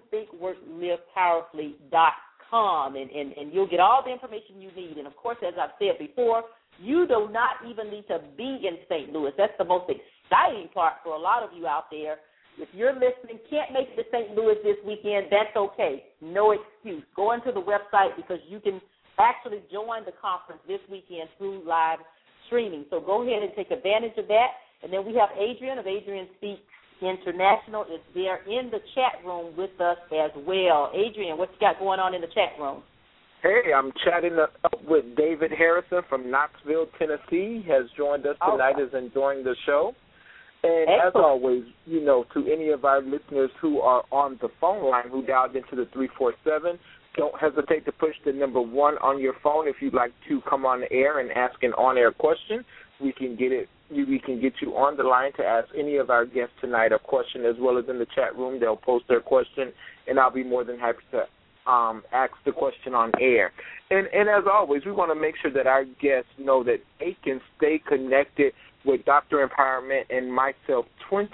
thinkworklivepowerfully.com, and you'll get all the information you need. And, of course, as I've said before, you do not even need to be in St. Louis. That's the most exciting part for a lot of you out there. If you're listening, can't make it to St. Louis this weekend, that's okay. No excuse. Go into the website, because you can actually join the conference this weekend through live streaming. So go ahead and take advantage of that. And then we have Adrian of Adrian Speaks International is there in the chat room with us as well. Adrian, what you got going on in the chat room? Hey, I'm chatting up with David Harrison from Knoxville, Tennessee. He has joined us tonight, is enjoying the show. And as always, to any of our listeners who are on the phone line who dialed into the 347, don't hesitate to push the number 1 on your phone if you'd like to come on the air and ask an on-air question. We can get you on the line to ask any of our guests tonight a question, as well as in the chat room. They'll post their question, and I'll be more than happy to ask the question on air. And as always, we want to make sure that our guests know that they can stay connected with Dr. Empowerment and myself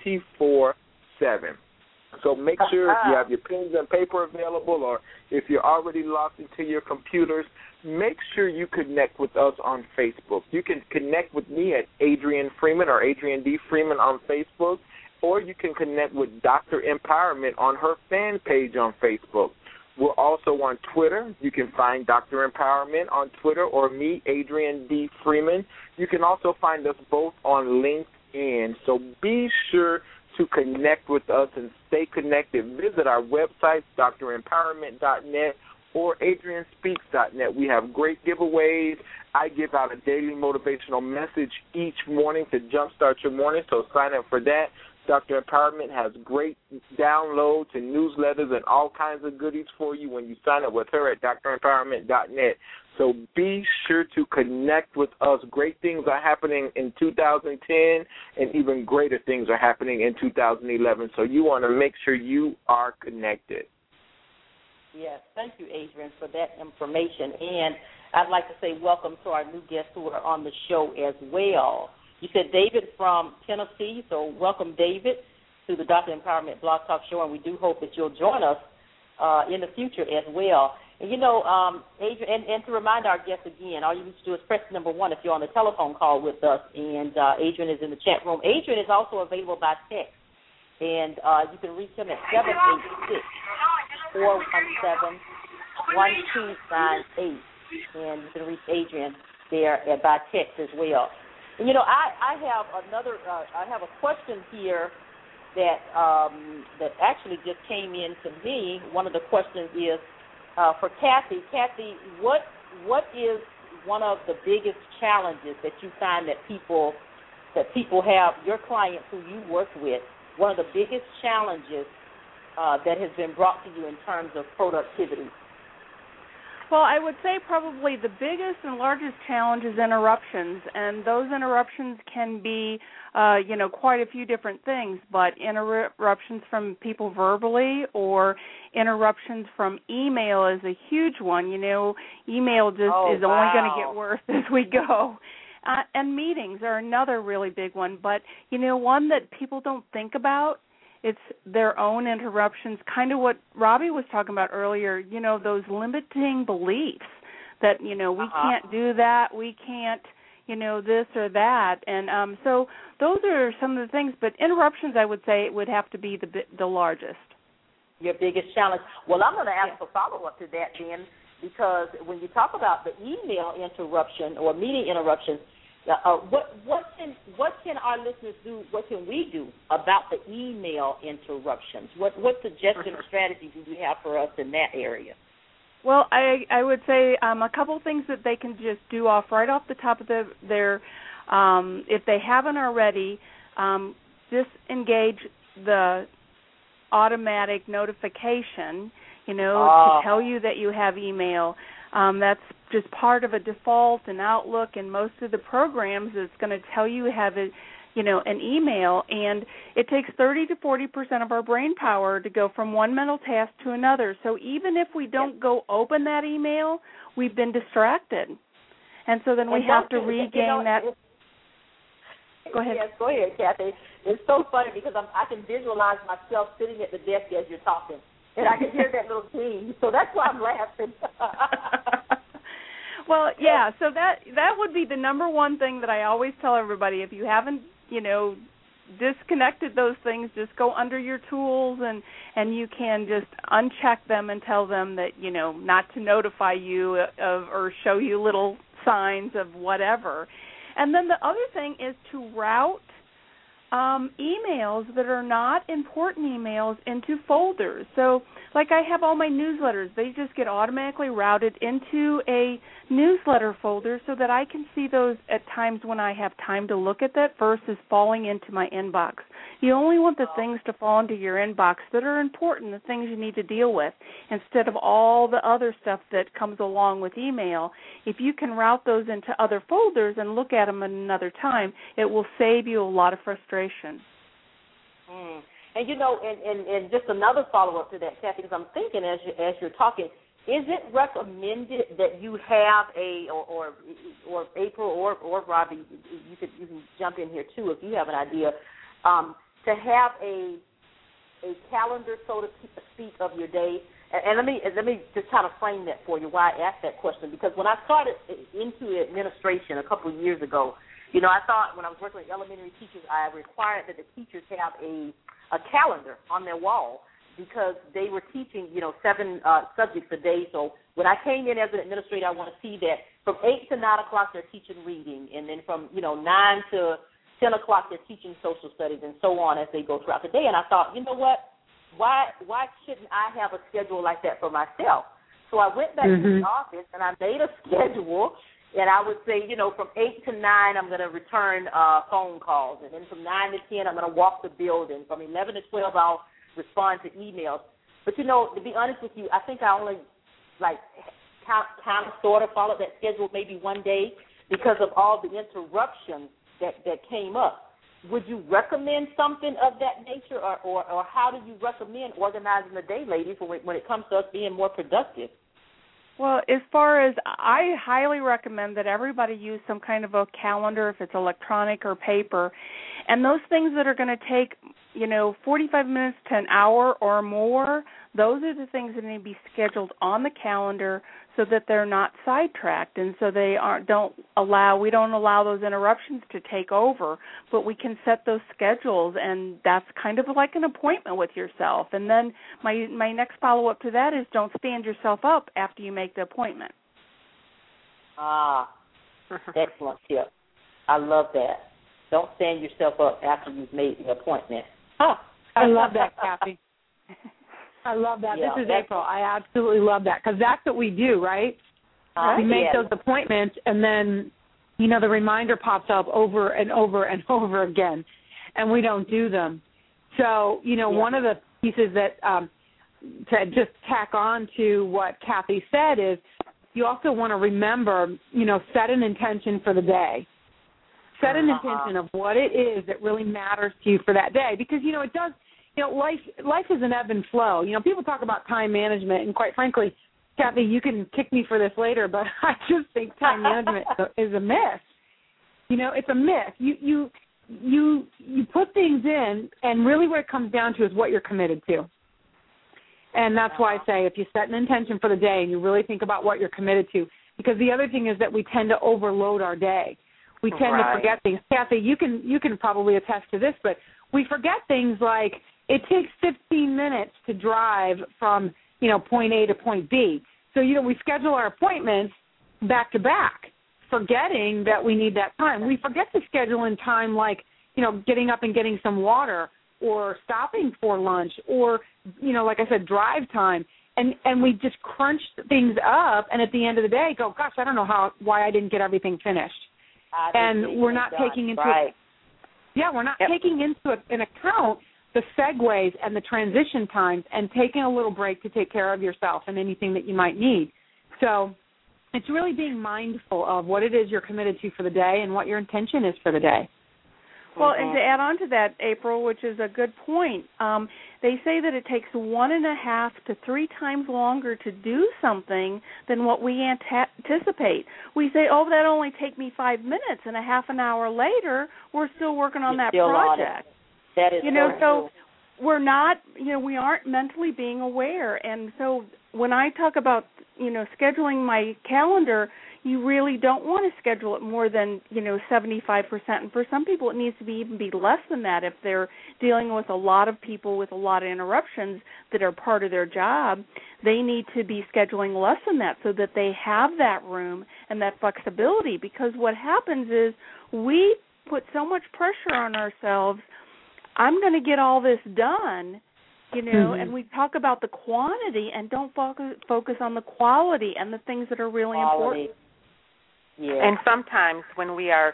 24/7. So make sure if you have your pens and paper available, or if you're already logged into your computers, make sure you connect with us on Facebook. You can connect with me at Adrian Freeman or Adrian D. Freeman on Facebook, or you can connect with Dr. Empowerment on her fan page on Facebook. We're also on Twitter. You can find Dr. Empowerment on Twitter, or me, Adrian D. Freeman. You can also find us both on LinkedIn. So be sure to connect with us and stay connected. Visit our website, drempowerment.net or adrianspeaks.net. We have great giveaways. I give out a daily motivational message each morning to jumpstart your morning, so sign up for that. Dr. Empowerment has great downloads and newsletters and all kinds of goodies for you when you sign up with her at drempowerment.net. So be sure to connect with us. Great things are happening in 2010, and even greater things are happening in 2011. So you want to make sure you are connected. Yes, thank you, Adrian, for that information. And I'd like to say welcome to our new guests who are on the show as well. You said David from Tennessee, so welcome, David, to the Dr. Empowerment Blog Talk Show, and we do hope that you'll join us in the future as well. And, Adrian, and to remind our guests again, all you need to do is press number 1 if you're on the telephone call with us, and Adrian is in the chat room. Adrian is also available by text, and you can reach him at 786-417-1298, and you can reach Adrian there by text as well. And, I have a question here that actually just came in to me. One of the questions is for Kathy. Kathy, what is one of the biggest challenges that you find that people have, your clients who you work with, one of the biggest challenges that has been brought to you in terms of productivity? Well, I would say probably the biggest and largest challenge is interruptions, and those interruptions can be, quite a few different things, but interruptions from people verbally or interruptions from email is a huge one. Email just is only going to get worse as we go. And meetings are another really big one. But, one that people don't think about, it's their own interruptions, kind of what Robbie was talking about earlier, those limiting beliefs that, we can't do that, we can't, this or that. And so those are some of the things. But interruptions, I would say, would have to be the largest. Your biggest challenge. Well, I'm going to ask a follow-up to that, then, because when you talk about the email interruption or meeting interruptions, what can our listeners do? What can we do about the email interruptions? What suggestions or strategies do you have for us in that area? Well, I would say a couple things that they can just do right off the top of their if they haven't already, disengage the automatic notification, to tell you that you have email. That's just part of a default in Outlook and most of the programs. It's going to tell you have an email, and it takes 30 to 40% of our brain power to go from one mental task to another. So even if we don't go open that email, we've been distracted, and so then we have to regain that. Go ahead. Yes, go ahead, Kathy. It's so funny because I can visualize myself sitting at the desk as you're talking, and I can hear that little ding. So that's why I'm laughing. Well, yeah. So that would be the number one thing that I always tell everybody. If you haven't, disconnected those things, just go under your tools and you can just uncheck them and tell them that not to notify you of or show you little signs of whatever. And then the other thing is to route emails that are not important emails into folders. So, like I have all my newsletters, they just get automatically routed into a newsletter folder so that I can see those at times when I have time to look at that versus falling into my inbox. You only want the things to fall into your inbox that are important, the things you need to deal with, instead of all the other stuff that comes along with email. If you can route those into other folders and look at them at another time, it will save you a lot of frustration. And and just another follow-up to that, Kathy, because I'm thinking as you're talking, is it recommended that you have or April or Robbie, you can jump in here too if you have an idea, to have a calendar, so to speak, of your day? And let me just kind of frame that for you, why I asked that question, because when I started into administration a couple of years ago, I thought when I was working with elementary teachers, I required that the teachers have a calendar on their wall because they were teaching, 7 subjects a day. So when I came in as an administrator, I want to see that from 8 to 9 o'clock they're teaching reading, and then from 9 to 10 o'clock they're teaching social studies, and so on as they go throughout the day. And I thought, you know what? Why shouldn't I have a schedule like that for myself? So I went back to the office and I made a schedule. And I would say, from 8 to 9, I'm going to return phone calls. And then from 9 to 10, I'm going to walk the building. From 11 to 12, I'll respond to emails. But, to be honest with you, I think I only, kind of sort of followed that schedule maybe one day because of all the interruptions that came up. Would you recommend something of that nature, or how do you recommend organizing the day, ladies, when it comes to us being more productive? Well, as far as I highly recommend that everybody use some kind of a calendar, if it's electronic or paper, and those things that are going to take, 45 minutes to an hour or more, those are the things that need to be scheduled on the calendar so that they're not sidetracked, and so we don't allow those interruptions to take over, but we can set those schedules, and that's kind of like an appointment with yourself. And then my next follow-up to that is don't stand yourself up after you make the appointment. Excellent tip. I love that. Don't stand yourself up after you've made the appointment. I love that, Kathy. I love that. This is April. I absolutely love that because that's what we do, right? We make those appointments, and then, the reminder pops up over and over and over again, and we don't do them. So, one of the pieces that to just tack on to what Kathy said is you also want to remember, set an intention for the day. Set an intention of what it is that really matters to you for that day because, it does. Life is an ebb and flow. People talk about time management, and quite frankly, Kathy, you can kick me for this later, but I just think time management is a myth. it's a myth. You put things in, and really what it comes down to is what you're committed to. And that's why I say if you set an intention for the day and you really think about what you're committed to, because the other thing is that we tend to overload our day. We tend to forget things. Kathy, you can probably attest to this, but we forget things like it takes 15 minutes to drive from, point A to point B. So, we schedule our appointments back to back, forgetting that we need that time. We forget to schedule in time like, getting up and getting some water or stopping for lunch or, like I said, drive time. And we just crunch things up, and at the end of the day go, gosh, I don't know why I didn't get everything finished. And we're not taking into taking into an account the segues and the transition times and taking a little break to take care of yourself and anything that you might need. So it's really being mindful of what it is you're committed to for the day and what your intention is for the day. Well, and to add on to that, April, which is a good point, they say that it takes 1.5 to 3 times longer to do something than what we anticipate. We say, that'll only take me 5 minutes, and a half an hour later, we're still working on that project. That is so we're not, we aren't mentally being aware. And so when I talk about, scheduling my calendar, you really don't want to schedule it more than, 75%. And for some people, it needs to even be less than that if they're dealing with a lot of people with a lot of interruptions that are part of their job. They need to be scheduling less than that so that they have that room and that flexibility, because what happens is we put so much pressure on ourselves. I'm going to get all this done, and we talk about the quantity and don't focus on the quality and the things that are really important. Yeah. And sometimes when we have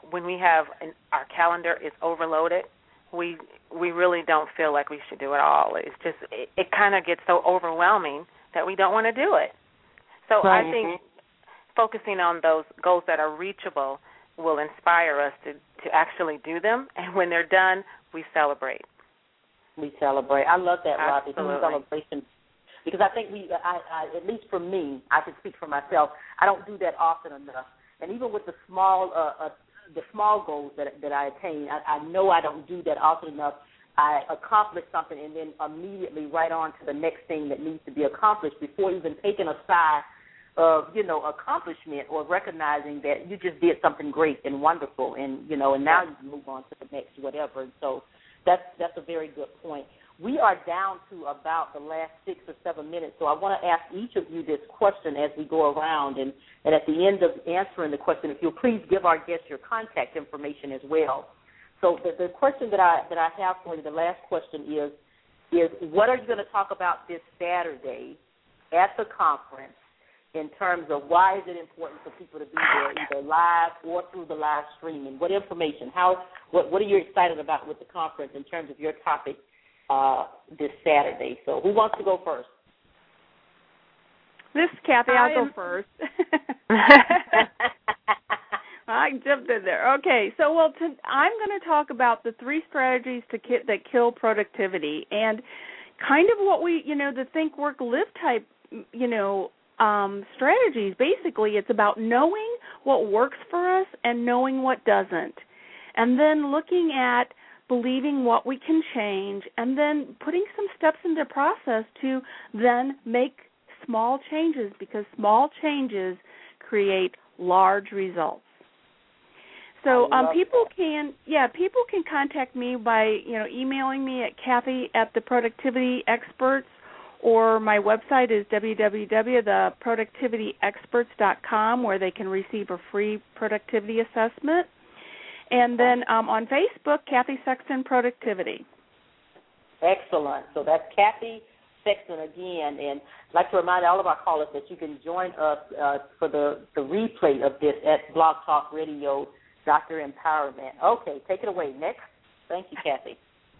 our calendar is overloaded, we really don't feel like we should do it all. It's just it kind of gets so overwhelming that we don't want to do it. So I think focusing on those goals that are reachable will inspire us to actually do them, and when they're done, we celebrate. We celebrate. I love that, Robbie. Celebration. Because I think I at least for me, I can speak for myself, I don't do that often enough. And even with the small goals that I attain, I know I don't do that often enough. I accomplish something and then immediately right on to the next thing that needs to be accomplished before even taking a sigh of, accomplishment or recognizing that you just did something great and wonderful and now you can move on to the next whatever. And so that's a very good point. We are down to about the last 6 or 7 minutes, so I want to ask each of you this question as we go around, and at the end of answering the question, if you'll please give our guests your contact information as well. So the question that I have for you, the last question is what are you going to talk about this Saturday at the conference in terms of why is it important for people to be there, either live or through the live streaming? What information? What are you excited about with the conference in terms of your topic this Saturday? So who wants to go first? This is Kathy. I'll go first. I jumped in there. Okay, so I'm going to talk about the 3 strategies that kill productivity, and kind of what we, the think, work, live type, strategies. Basically, it's about knowing what works for us and knowing what doesn't, and then looking at believing what we can change, and then putting some steps into process to then make small changes, because small changes create large results. So people can contact me by emailing me at Kathy@theproductivityexperts, or my website is www.theproductivityexperts.com, where they can receive a free productivity assessment. And then on Facebook, Kathy Sexton Productivity. Excellent. So that's Kathy Sexton again. And I'd like to remind all of our callers that you can join us for the replay of this at Blog Talk Radio, Dr. Empowerment. Okay, take it away. Next. Thank you, Kathy.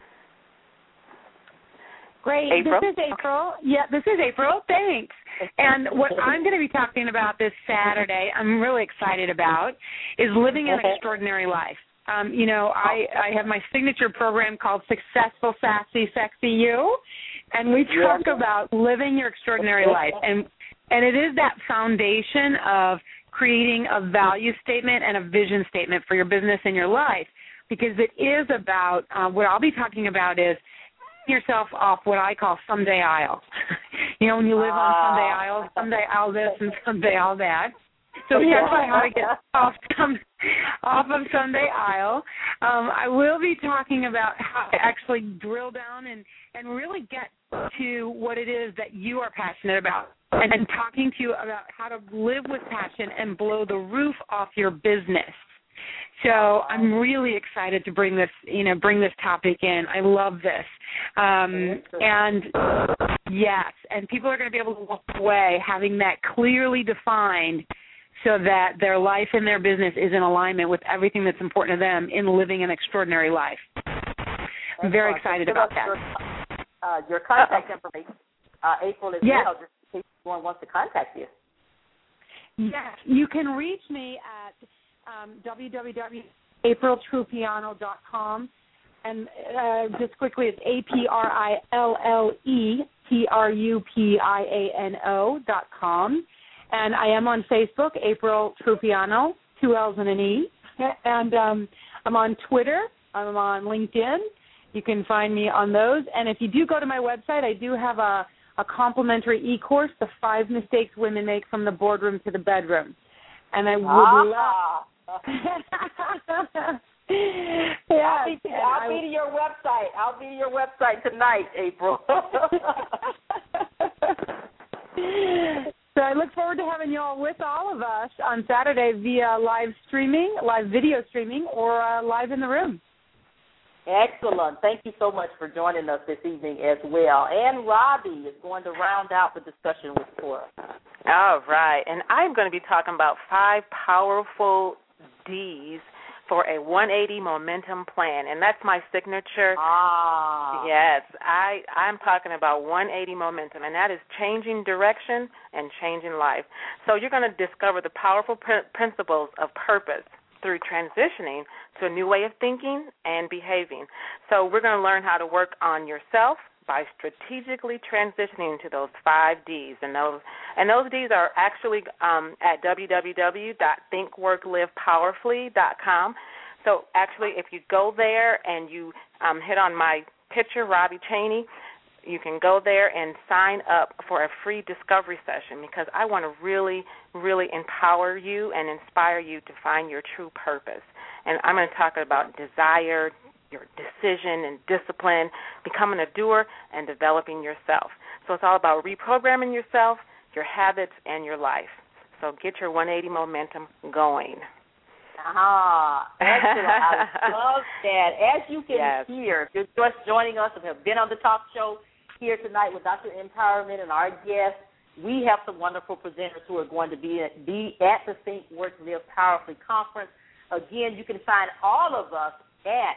Great. April? This is April. Yeah, this is April. Thanks. And what I'm going to be talking about this Saturday, I'm really excited about, is living an extraordinary life. I have my signature program called Successful, Sassy, Sexy You, and we talk about living your extraordinary life. And it is that foundation of creating a value statement and a vision statement for your business and your life, because it is about, what I'll be talking about is yourself off what I call someday aisle. You know, when you live on someday aisle this and someday all that. So here's how to get off of someday aisle. I will be talking about how to actually drill down and really get to what it is that you are passionate about, and talking to you about how to live with passion and blow the roof off your business. So I'm really excited to bring this topic in. I love this. And yes, and people are going to be able to walk away having that clearly defined so that their life and their business is in alignment with everything that's important to them in living an extraordinary life. I'm very excited about that. Your contact information, April, as well, just in case someone wants to contact you. Yes, you can reach me at www.apriltrupiano.com, and just quickly, it's APRILLETRUPIANO.com, and I am on Facebook, April Trupiano, 2 L's and an E, and I'm on Twitter, I'm on LinkedIn. You can find me on those, and if you do go to my website, I do have a complimentary e-course, The 5 Mistakes Women Make from the Boardroom to the Bedroom, and I would love... I'll be to your website. I'll be to your website tonight, April. So I look forward to having you all with all of us on Saturday via live video streaming, or live in the room. Excellent. Thank you so much for joining us this evening as well. And Robbie is going to round out the discussion with Cora. All right. And I'm going to be talking about 5 powerful D's for a 180 momentum plan, and that's my signature. Yes, I'm talking about 180 momentum, and that is changing direction and changing life. So you're going to discover the powerful principles of purpose through transitioning to a new way of thinking and behaving. So we're going to learn how to work on yourself by strategically transitioning to those 5 Ds. And those Ds are actually at www.thinkworklivepowerfully.com. So actually, if you go there and you hit on my picture, Robbie Chaney, you can go there and sign up for a free discovery session, because I want to really, really empower you and inspire you to find your true purpose. And I'm going to talk about desire, your decision and discipline, becoming a doer, and developing yourself. So it's all about reprogramming yourself, your habits, and your life. So get your 180 momentum going. Excellent. I love that. As you can hear, if you're just joining us and have been on the talk show here tonight with Dr. Empowerment and our guests, we have some wonderful presenters who are going to be at the Think, Work, Live Powerfully conference. Again, you can find all of us at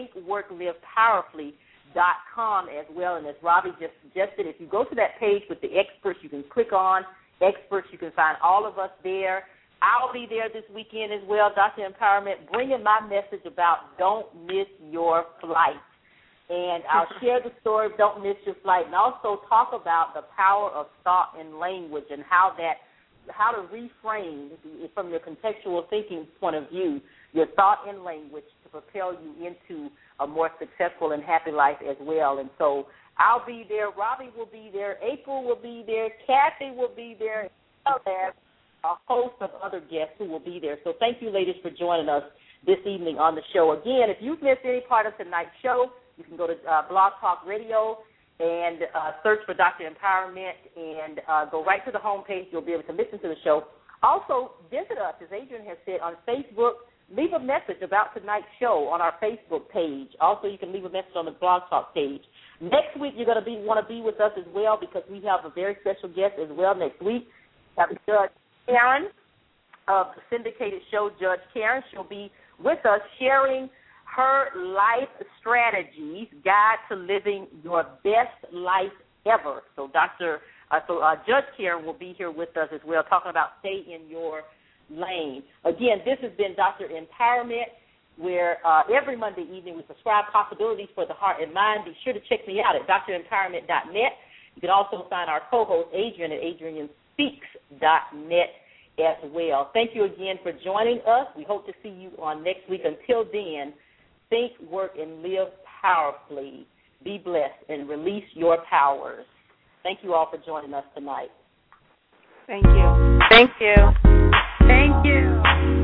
thinkworklivepowerfully.com as well. And as Robbie just suggested, if you go to that page with the experts, you can click on experts. You can find all of us there. I'll be there this weekend as well, Dr. Empowerment, bringing my message about don't miss your flight. And I'll share the story of Don't Miss Your Flight, and also talk about the power of thought and language, and how to reframe from your contextual thinking point of view your thought and language to propel you into a more successful and happy life as well. And so I'll be there. Robbie will be there. April will be there. Kathy will be there. And a host of other guests who will be there. So thank you, ladies, for joining us this evening on the show. Again, if you've missed any part of tonight's show, you can go to Blog Talk Radio and search for Dr. Empowerment and go right to the homepage. You'll be able to listen to the show. Also, visit us, as Adrian has said, on Facebook. Leave a message about tonight's show on our Facebook page. Also, you can leave a message on the Blog Talk page. Next week, you're going to want to be with us as well, because we have a very special guest as well next week. We have Judge Karen of the syndicated show, Judge Karen. She'll be with us sharing her life strategies, Guide to Living Your Best Life Ever. So Judge Karen will be here with us as well, talking about stay in your lane. Again, this has been Dr. Empowerment, where every Monday evening we prescribe possibilities for the heart and mind. Be sure to check me out at drempowerment.net. You can also find our co-host Adrian at adrianspeaks.net as well. Thank you again for joining us. We hope to see you on next week. Until then, think, work, and live powerfully. Be blessed and release your powers. Thank you all for joining us tonight. Thank you. Thank you. Thank you.